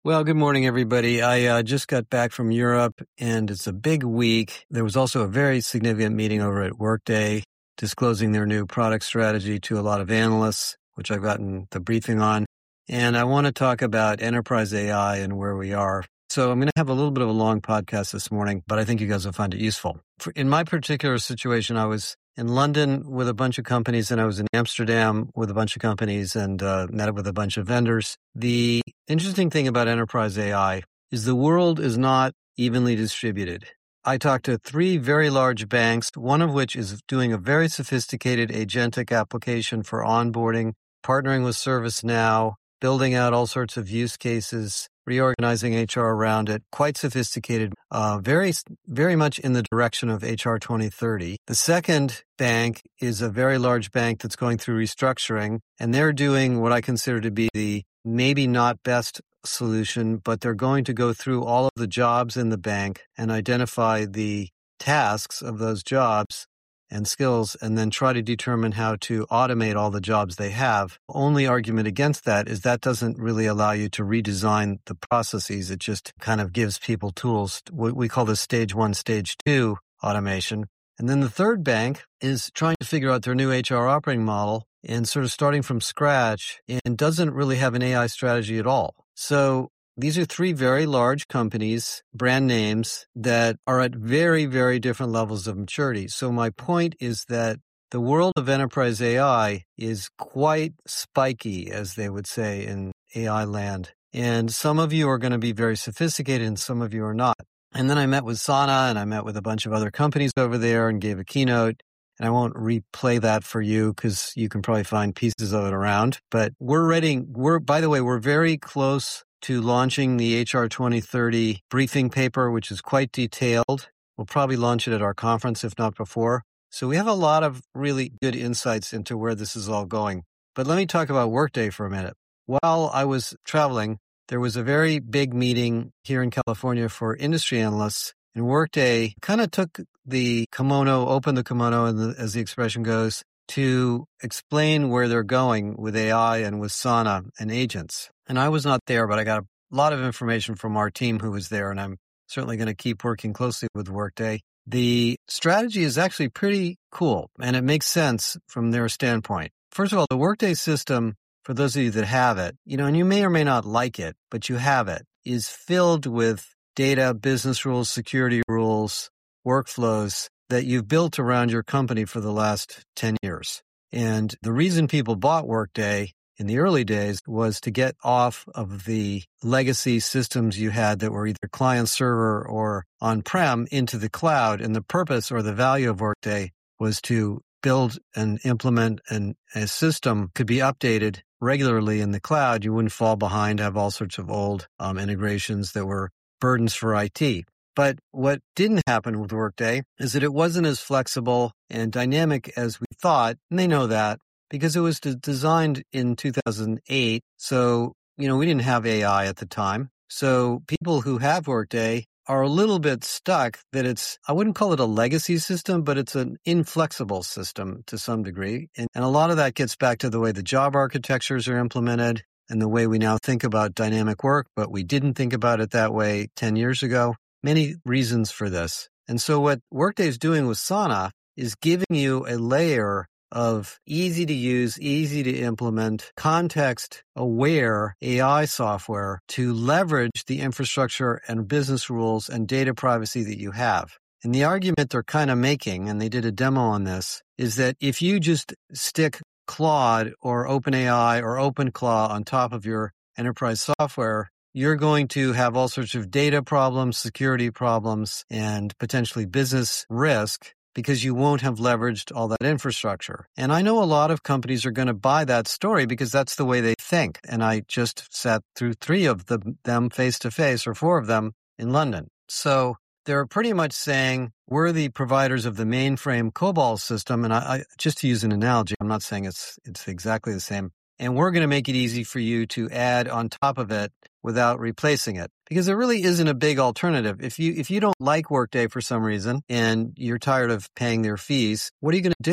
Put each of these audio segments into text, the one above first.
Well, good morning, everybody. I just got back from Europe, and it's a big week. There was also a very significant meeting over at Workday disclosing their new product strategy to a lot of analysts, which I've gotten the briefing on. And I want to talk about enterprise AI and where we are. So I'm going to have a little bit of a long podcast this morning, but I think you guys will find it useful. In my particular situation, I was in London with a bunch of companies, and I was in Amsterdam with a bunch of companies and met up with a bunch of vendors. The interesting thing about enterprise AI is the world is not evenly distributed. I talked to 3 very large banks, one of which is doing a very sophisticated agentic application for onboarding, partnering with ServiceNow, building out all sorts of use cases, reorganizing HR around it, quite sophisticated, very, very much in the direction of HR 2030. The second bank is a very large bank that's going through restructuring, and they're doing what I consider to be the maybe not best solution, but they're going to go through all of the jobs in the bank and identify the tasks of those jobs and skills, and then try to determine how to automate all the jobs they have. Only argument against that is that doesn't really allow you to redesign the processes. It just kind of gives people tools. We call this stage 1, stage 2 automation. And then the third bank is trying to figure out their new HR operating model and sort of starting from scratch and doesn't really have an AI strategy at all. So these are 3 very large companies, brand names, that are at very, very different levels of maturity. So my point is that the world of enterprise AI is quite spiky, as they would say in AI land. And some of you are going to be very sophisticated and some of you are not. And then I met with Sana and I met with a bunch of other companies over there and gave a keynote. And I won't replay that for you because you can probably find pieces of it around. But by the way, we're very close to launching the HR 2030 briefing paper, which is quite detailed. We'll probably launch it at our conference, if not before. So we have a lot of really good insights into where this is all going. But let me talk about Workday for a minute. While I was traveling, there was a very big meeting here in California for industry analysts, and Workday kind of took the kimono, opened the kimono, as the expression goes, to explain where they're going with AI and with Sana and agents. And I was not there, but I got a lot of information from our team who was there, and I'm certainly going to keep working closely with Workday. The strategy is actually pretty cool, and it makes sense from their standpoint. First of all, the Workday system, for those of you that have it, and you may or may not like it, but you have it, is filled with data, business rules, security rules, workflows that you've built around your company for the last 10 years. And the reason people bought Workday in the early days was to get off of the legacy systems you had that were either client server or on-prem into the cloud. And the purpose or the value of Workday was to build and implement a system could be updated regularly in the cloud. You wouldn't fall behind, have all sorts of old integrations that were burdens for IT. But what didn't happen with Workday is that it wasn't as flexible and dynamic as we thought, and they know that because it was designed in 2008. So, we didn't have AI at the time. So people who have Workday are a little bit stuck that I wouldn't call it a legacy system, but it's an inflexible system to some degree. And a lot of that gets back to the way the job architectures are implemented and the way we now think about dynamic work, but we didn't think about it that way 10 years ago. Many reasons for this. And so what Workday is doing with Sana is giving you a layer of easy to use, easy to implement, context-aware AI software to leverage the infrastructure and business rules and data privacy that you have. And the argument they're kind of making, and they did a demo on this, is that if you just stick Claude or OpenAI or OpenClaw on top of your enterprise software, you're going to have all sorts of data problems, security problems, and potentially business risk because you won't have leveraged all that infrastructure. And I know a lot of companies are going to buy that story because that's the way they think. And I just sat through 3 of them face-to-face, or 4 of them in London. So they're pretty much saying, we're the providers of the mainframe COBOL system. And I just to use an analogy, I'm not saying it's exactly the same. And we're going to make it easy for you to add on top of it without replacing it. Because there really isn't a big alternative. If you don't like Workday for some reason and you're tired of paying their fees, what are you going to do?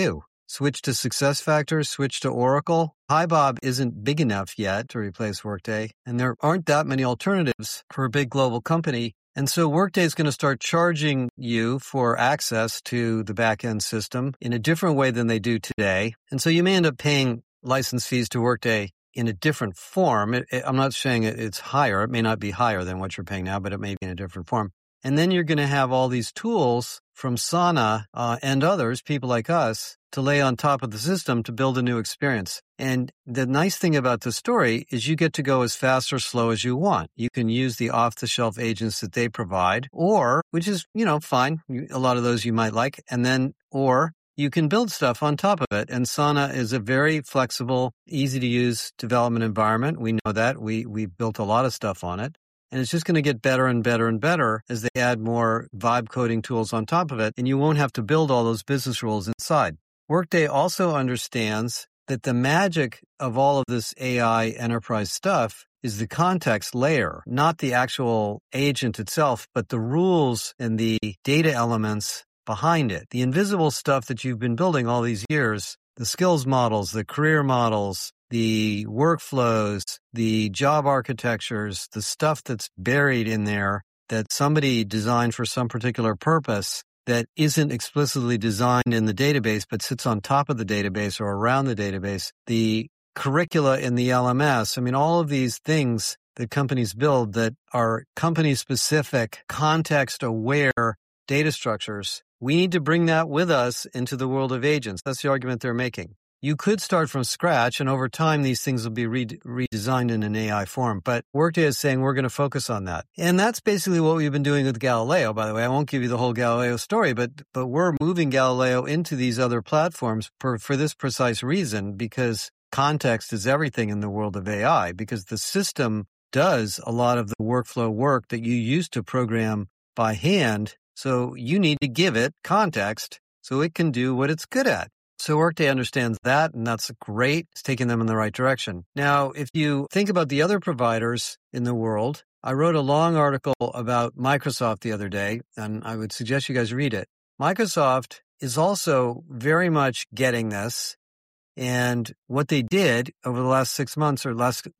switch to SuccessFactors, switch to Oracle. HiBob isn't big enough yet to replace Workday, and there aren't that many alternatives for a big global company. And so Workday is going to start charging you for access to the back-end system in a different way than they do today. And so you may end up paying license fees to Workday in a different form. I'm not saying it's higher. It may not be higher than what you're paying now, but it may be in a different form. And then you're going to have all these tools from Sana and others, people like us, to lay on top of the system to build a new experience. And the nice thing about the story is you get to go as fast or slow as you want. You can use the off-the-shelf agents that they provide, or, which is, fine. A lot of those you might like. And then, or you can build stuff on top of it. And Sana is a very flexible, easy-to-use development environment. We know that. We've built a lot of stuff on it. And it's just going to get better and better and better as they add more vibe coding tools on top of it. And you won't have to build all those business rules inside. Workday also understands that the magic of all of this AI enterprise stuff is the context layer, not the actual agent itself, but the rules and the data elements behind it. The invisible stuff that you've been building all these years, the skills models, the career models, the workflows, the job architectures, the stuff that's buried in there that somebody designed for some particular purpose that isn't explicitly designed in the database but sits on top of the database or around the database, the curricula in the LMS. I mean, all of these things that companies build that are company-specific, context-aware data structures, we need to bring that with us into the world of agents. That's the argument they're making. You could start from scratch, and over time, these things will be redesigned in an AI form. But Workday is saying we're going to focus on that. And that's basically what we've been doing with Galileo, by the way. I won't give you the whole Galileo story, but we're moving Galileo into these other platforms for this precise reason, because context is everything in the world of AI, because the system does a lot of the workflow work that you used to program by hand. So you need to give it context so it can do what it's good at. So Workday understands that, and that's great. It's taking them in the right direction. Now, if you think about the other providers in the world, I wrote a long article about Microsoft the other day, and I would suggest you guys read it. Microsoft is also very much getting this, and what they did over the last 6 months or last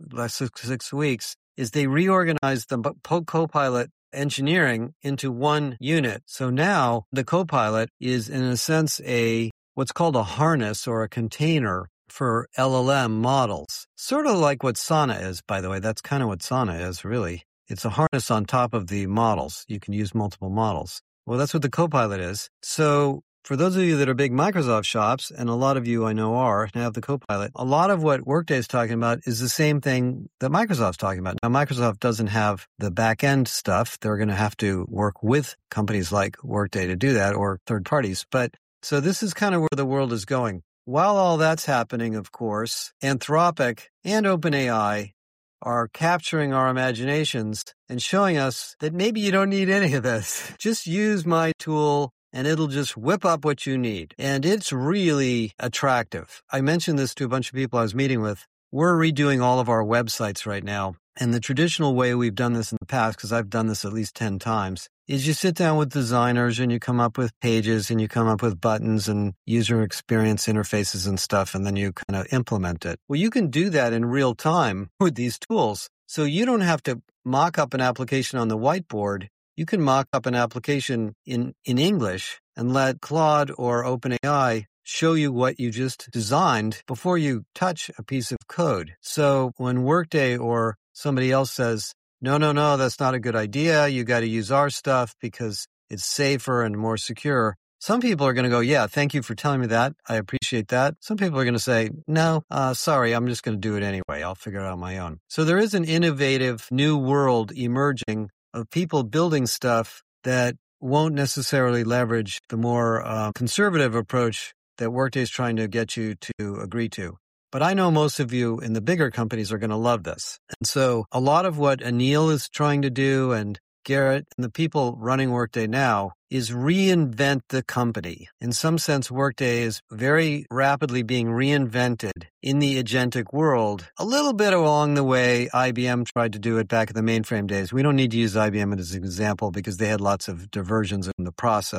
6 weeks is they reorganized the Copilot engineering into one unit. So now the Copilot is, in a sense, what's called a harness or a container for LLM models. Sort of like what Sana is, by the way. That's kind of what Sana is, really. It's a harness on top of the models. You can use multiple models. Well, that's what the Copilot is. So for those of you that are big Microsoft shops, and a lot of you I know are, and have the Copilot, a lot of what Workday is talking about is the same thing that Microsoft's talking about. Now, Microsoft doesn't have the back-end stuff. They're going to have to work with companies like Workday to do that, or third parties. So this is kind of where the world is going. While all that's happening, of course, Anthropic and OpenAI are capturing our imaginations and showing us that maybe you don't need any of this. Just use my tool and it'll just whip up what you need. And it's really attractive. I mentioned this to a bunch of people I was meeting with. We're redoing all of our websites right now. And the traditional way we've done this in the past, because I've done this at least 10 times, is you sit down with designers and you come up with pages and you come up with buttons and user experience interfaces and stuff, and then you kind of implement it. Well, you can do that in real time with these tools. So you don't have to mock up an application on the whiteboard. You can mock up an application in English and let Claude or OpenAI show you what you just designed before you touch a piece of code. So when Workday or somebody else says, no, that's not a good idea, you got to use our stuff because it's safer and more secure, some people are going to go, yeah, thank you for telling me that. I appreciate that. Some people are going to say, no, sorry, I'm just going to do it anyway. I'll figure it out on my own. So there is an innovative new world emerging of people building stuff that won't necessarily leverage the more conservative approach that Workday is trying to get you to agree to. But I know most of you in the bigger companies are going to love this. And so a lot of what Anil is trying to do, and Garrett and the people running Workday now, is reinvent the company. In some sense, Workday is very rapidly being reinvented in the agentic world, a little bit along the way IBM tried to do it back in the mainframe days. We don't need to use IBM as an example because they had lots of diversions in the process.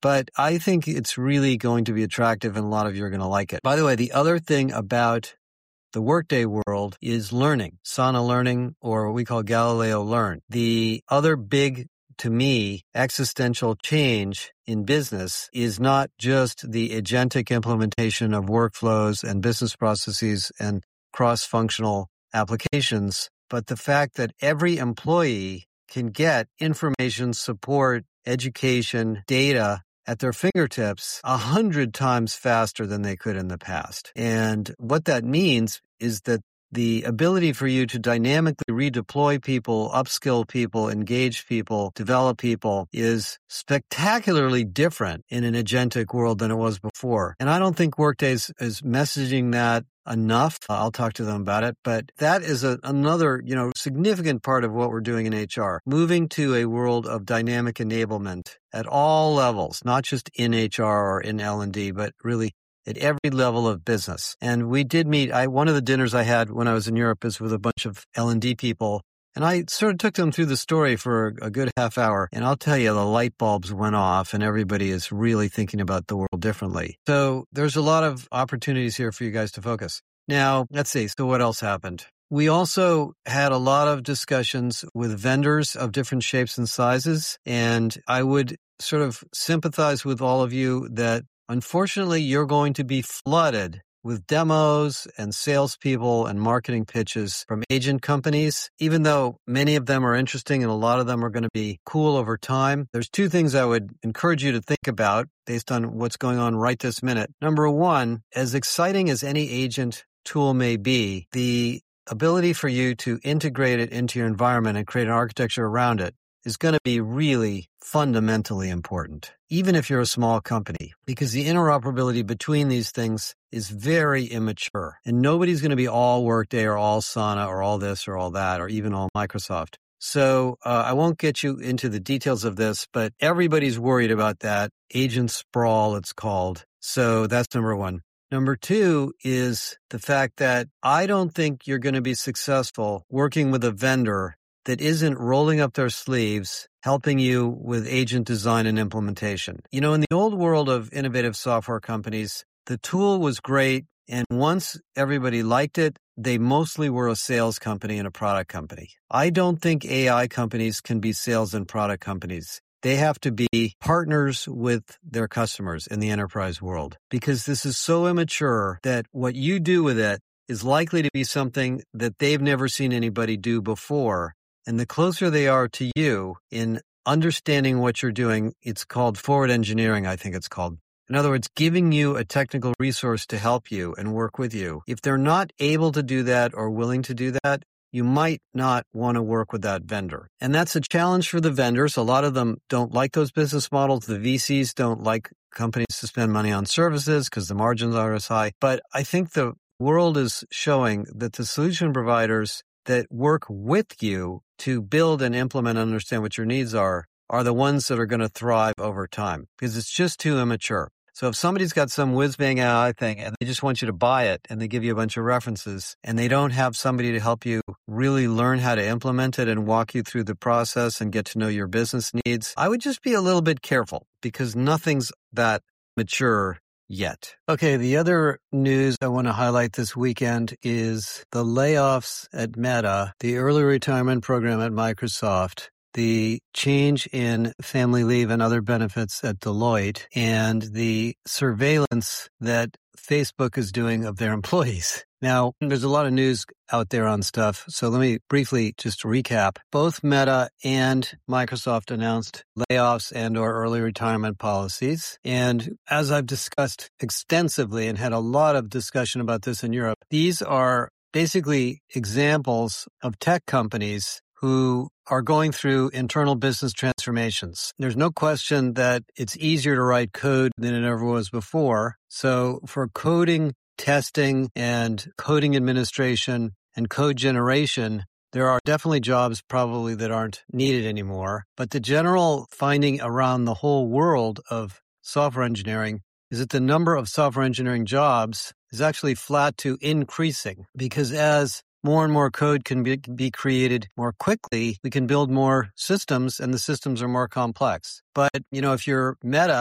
But I think it's really going to be attractive and a lot of you are going to like it. By the way, the other thing about the Workday world is learning, Sana Learning, or what we call Galileo Learn. The other big, to me, existential change in business is not just the agentic implementation of workflows and business processes and cross-functional applications, but the fact that every employee can get information, support, education, data at their fingertips 100 times faster than they could in the past. And what that means is that the ability for you to dynamically redeploy people, upskill people, engage people, develop people is spectacularly different in an agentic world than it was before. And I don't think Workday is messaging that enough. I'll talk to them about it, but that is another, significant part of what we're doing in HR, moving to a world of dynamic enablement at all levels, not just in HR or in L&D, but really at every level of business. And we did meet, one of the dinners I had when I was in Europe is with a bunch of L&D people. And I sort of took them through the story for a good half hour. And I'll tell you, the light bulbs went off and everybody is really thinking about the world differently. So there's a lot of opportunities here for you guys to focus. Now, let's see. So what else happened? We also had a lot of discussions with vendors of different shapes and sizes. And I would sort of sympathize with all of you that unfortunately, you're going to be flooded with demos and salespeople and marketing pitches from agent companies. Even though many of them are interesting and a lot of them are going to be cool over time, there's two things I would encourage you to think about based on what's going on right this minute. Number one, as exciting as any agent tool may be, the ability for you to integrate it into your environment and create an architecture around it is going to be really fundamentally important, even if you're a small company, because the interoperability between these things is very immature. And nobody's going to be all Workday or all Sana or all this or all that or even all Microsoft. So I won't get you into the details of this, but everybody's worried about that. Agent sprawl, it's called. So that's number one. Number two is the fact that I don't think you're going to be successful working with a vendor that isn't rolling up their sleeves, helping you with agent design and implementation. In the old world of innovative software companies, the tool was great, and once everybody liked it, they mostly were a sales company and a product company. I don't think AI companies can be sales and product companies. They have to be partners with their customers in the enterprise world, because this is so immature that what you do with it is likely to be something that they've never seen anybody do before. And the closer they are to you in understanding what you're doing, it's called forward engineering, I think it's called. In other words, giving you a technical resource to help you and work with you. If they're not able to do that or willing to do that, you might not want to work with that vendor. And that's a challenge for the vendors. A lot of them don't like those business models. The VCs don't like companies to spend money on services because the margins are as high. But I think the world is showing that the solution providers that work with you to build and implement and understand what your needs are the ones that are going to thrive over time, because it's just too immature. So if somebody's got some whiz-bang AI thing and they just want you to buy it and they give you a bunch of references and they don't have somebody to help you really learn how to implement it and walk you through the process and get to know your business needs, I would just be a little bit careful, because nothing's that mature yet. Okay, the other news I want to highlight this weekend is the layoffs at Meta, the early retirement program at Microsoft, the change in family leave and other benefits at Deloitte, and the surveillance that Facebook is doing of their employees. Now, there's a lot of news out there on stuff, so let me briefly just recap. Both Meta and Microsoft announced layoffs and or early retirement policies. And as I've discussed extensively and had a lot of discussion about this in Europe, these are basically examples of tech companies who are going through internal business transformations. There's no question that it's easier to write code than it ever was before. So for coding, testing, and coding administration and code generation, there are definitely jobs probably that aren't needed anymore. But the general finding around the whole world of software engineering is that the number of software engineering jobs is actually flat to increasing, because as more and more code can be created more quickly, we can build more systems, and the systems are more complex. But, if you're Meta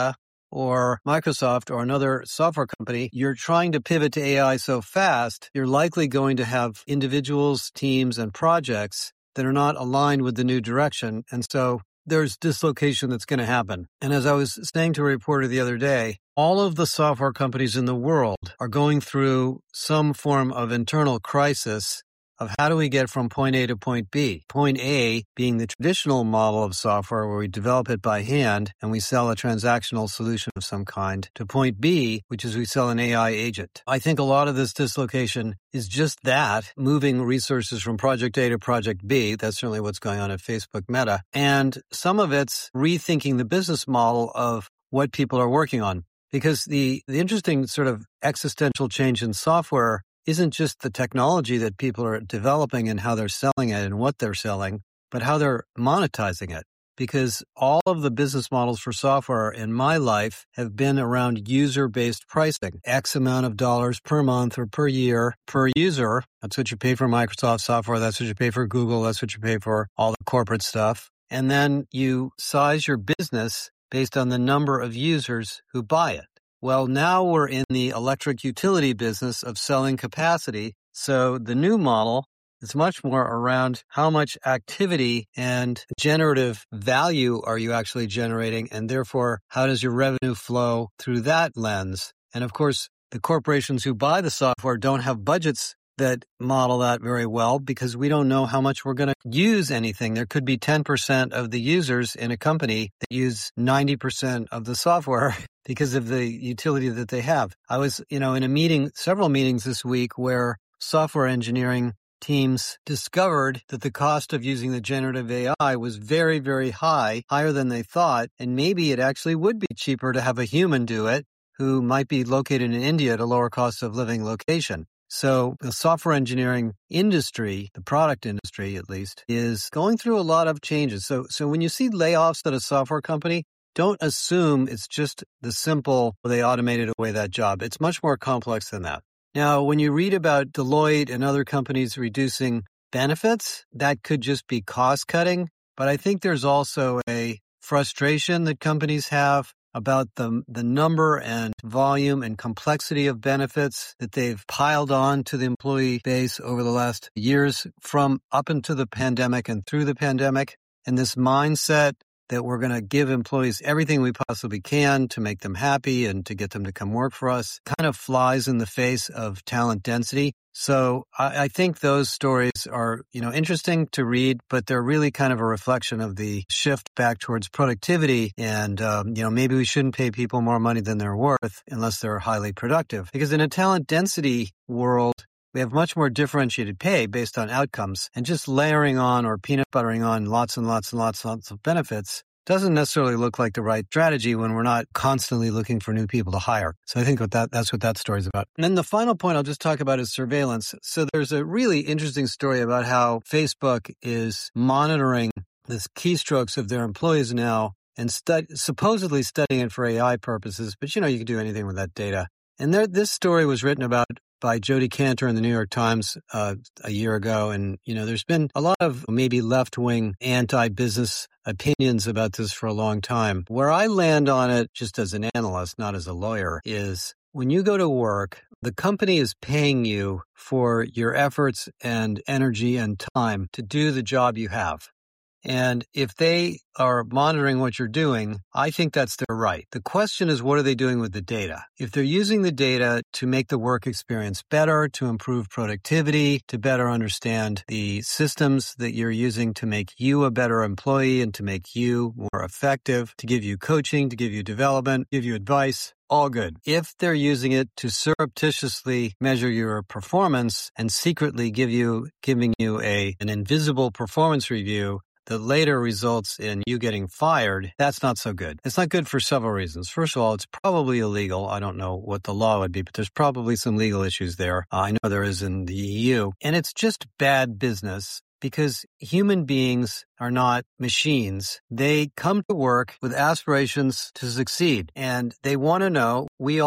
or Microsoft or another software company, you're trying to pivot to AI so fast, you're likely going to have individuals, teams, and projects that are not aligned with the new direction. And so there's dislocation that's going to happen. And as I was saying to a reporter the other day, all of the software companies in the world are going through some form of internal crisis of how do we get from point A to point B. Point A being the traditional model of software where we develop it by hand and we sell a transactional solution of some kind, to point B, which is we sell an AI agent. I think a lot of this dislocation is just that, moving resources from project A to project B. That's certainly what's going on at Facebook Meta. And some of it's rethinking the business model of what people are working on. Because the interesting sort of existential change in software isn't just the technology that people are developing and how they're selling it and what they're selling, but how they're monetizing it. Because all of the business models for software in my life have been around user-based pricing. X amount of dollars per month or per year per user. That's what you pay for Microsoft software. That's what you pay for Google. That's what you pay for all the corporate stuff. And then you size your business based on the number of users who buy it. Well, now we're in the electric utility business of selling capacity. So the new model is much more around how much activity and generative value are you actually generating, and therefore, how does your revenue flow through that lens? And of course, the corporations who buy the software don't have budgets that model that very well because we don't know how much we're going to use anything. There could be 10% of the users in a company that use 90% of the software because of the utility that they have. I was, in a meeting, several meetings this week where software engineering teams discovered that the cost of using the generative AI was very, very high, higher than they thought. And maybe it actually would be cheaper to have a human do it who might be located in India at a lower cost of living location. So the software engineering industry, the product industry at least, is going through a lot of changes. So when you see layoffs at a software company, don't assume it's just the simple, they automated away that job. It's much more complex than that. Now, when you read about Deloitte and other companies reducing benefits, that could just be cost cutting. But I think there's also a frustration that companies have about the number and volume and complexity of benefits that they've piled on to the employee base over the last years from up into the pandemic and through the pandemic. And this mindset that we're going to give employees everything we possibly can to make them happy and to get them to come work for us kind of flies in the face of talent density. So I think those stories are, interesting to read, but they're really kind of a reflection of the shift back towards productivity. And, maybe we shouldn't pay people more money than they're worth unless they're highly productive. Because in a talent density world, we have much more differentiated pay based on outcomes, and just layering on or peanut buttering on lots and lots and lots of benefits doesn't necessarily look like the right strategy when we're not constantly looking for new people to hire. So I think that's what that story's about. And then the final point I'll just talk about is surveillance. So there's a really interesting story about how Facebook is monitoring the keystrokes of their employees now and supposedly studying it for AI purposes. But you can do anything with that data. And this story was written about by Jody Cantor in the New York Times a year ago. And, there's been a lot of maybe left-wing anti-business opinions about this for a long time. Where I land on it, just as an analyst, not as a lawyer, is when you go to work, the company is paying you for your efforts and energy and time to do the job you have. And if they are monitoring what you're doing, I think that's their right. The question is, what are they doing with the data? If they're using the data to make the work experience better, to improve productivity, to better understand the systems that you're using to make you a better employee and to make you more effective, to give you coaching, to give you development, give you advice, all good. If they're using it to surreptitiously measure your performance and secretly giving you an invisible performance review that later results in you getting fired, that's not so good. It's not good for several reasons. First of all, it's probably illegal. I don't know what the law would be, but there's probably some legal issues there. I know there is in the EU. And it's just bad business because human beings are not machines. They come to work with aspirations to succeed. And they want to know,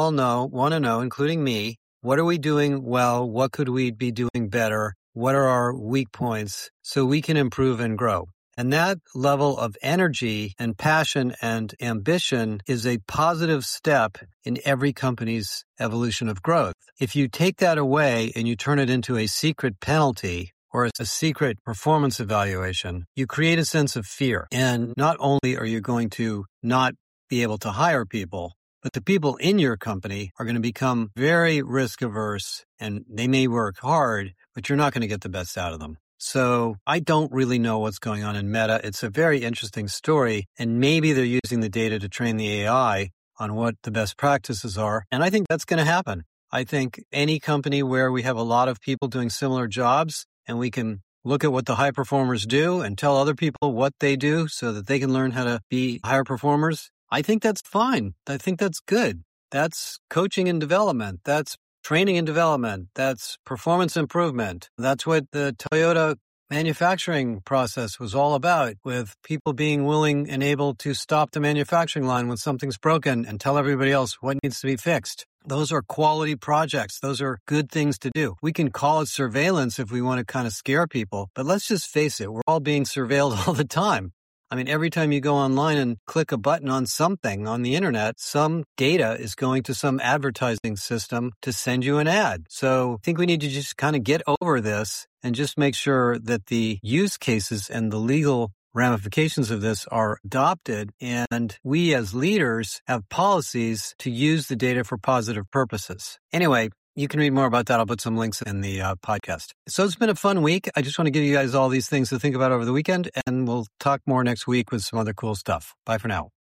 including me, what are we doing well? What could we be doing better? What are our weak points so we can improve and grow? And that level of energy and passion and ambition is a positive step in every company's evolution of growth. If you take that away and you turn it into a secret penalty or a secret performance evaluation, you create a sense of fear. And not only are you going to not be able to hire people, but the people in your company are going to become very risk averse, and they may work hard, but you're not going to get the best out of them. So I don't really know what's going on in Meta. It's a very interesting story, and maybe they're using the data to train the AI on what the best practices are. And I think that's going to happen. I think any company where we have a lot of people doing similar jobs and we can look at what the high performers do and tell other people what they do so that they can learn how to be higher performers, I think that's fine. I think that's good. That's coaching and development. That's training and development. That's performance improvement. That's what the Toyota manufacturing process was all about, with people being willing and able to stop the manufacturing line when something's broken and tell everybody else what needs to be fixed. Those are quality projects. Those are good things to do. We can call it surveillance if we want to kind of scare people, but let's just face it. We're all being surveilled all the time. I mean, every time you go online and click a button on something on the internet, some data is going to some advertising system to send you an ad. So I think we need to just kind of get over this and just make sure that the use cases and the legal ramifications of this are adopted, and we as leaders have policies to use the data for positive purposes. Anyway, you can read more about that. I'll put some links in the podcast. So it's been a fun week. I just want to give you guys all these things to think about over the weekend, and we'll talk more next week with some other cool stuff. Bye for now.